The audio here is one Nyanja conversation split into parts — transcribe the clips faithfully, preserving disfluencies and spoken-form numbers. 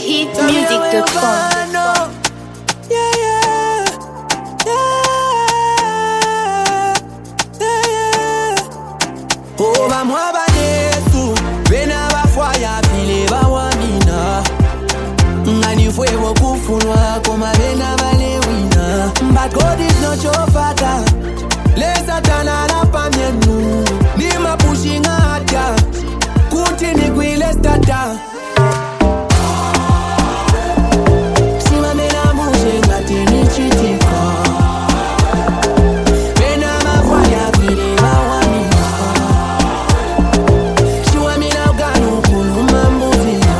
hit music dot com. Yeah, yeah, yeah, yeah, yeah. Oh, ba moi ba Yesu, bena ba foi ya pile ba wamina. Ngani fuego kufunwa koma bena bale wina. But God is not your father. Les satana la pamienu. Ni ma pushing hata. Kuti ni gwile stata. Sima mena muje ngati ni chitika. Bena ma voya vile ba wamina. Shiwa mina uganu kuluma muzina.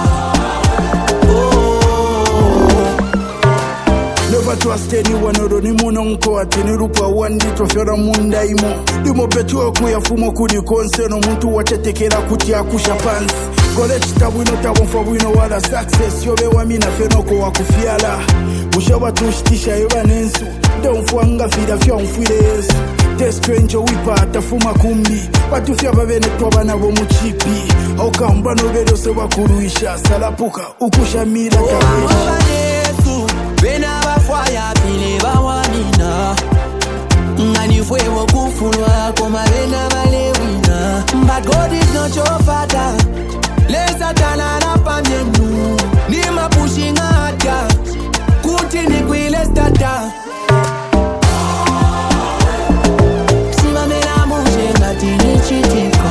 Never trust anyone or ni munonko ati nirupa wandi tofera munda imo Dimo petuo kuya fumo kudi konseno muntu wachetekera kuti akusha pansi Kole chitabu ino tabonfa wino wala success yobe wamina fenoko wakufiala Ushawa tushtisha yoba nensu Donfuanga fida fya mfwile yesu Testrenjo wipa atafuma kumbi Watufya babene toba nabo muchipi Oka mbano bedo sewa kuruisha Salapuka ukusha mira kabesha Bena ba foi ya pile ba wamina. Ngani fuego kufunwa koma bena bale wina. But God is not your father. Les satana la pamienu. Ni ma pushing hata. Kuti ni gwile stata. Sima mena muje ngati ni chitika.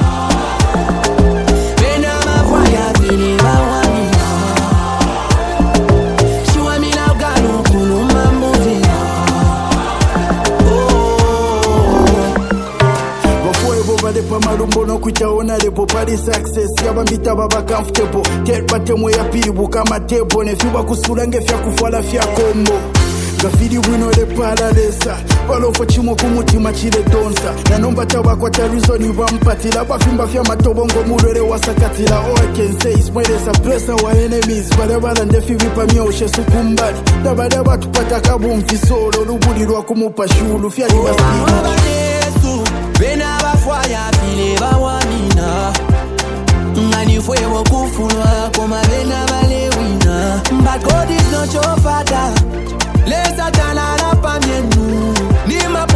Bena ba foi ya pile ba wamina. Lepa marumbo no kuchaona lepo pari success yabambita baba comfortable get batemo ya pibu kama tebo ne fiba kusulange fya kufala fya kombo gafiri wino le paradesa balofo chimo kumutima chile donsa na nomba taba kwa tarizo ni vampatila bafimba fya matobongo mulwele wasakatila all I can say is mwele sa bless our enemies balabala ndefi vipa mioshe sukumbali dabada batu pata kabu mfisolo lubuli lwa kumupa shulu fya libasiki Bena ba foi ya pile ba wamina. Ngani fuego kufunwa koma bena bale wina. But God is not your father. Les satana la pamienu. Ni ma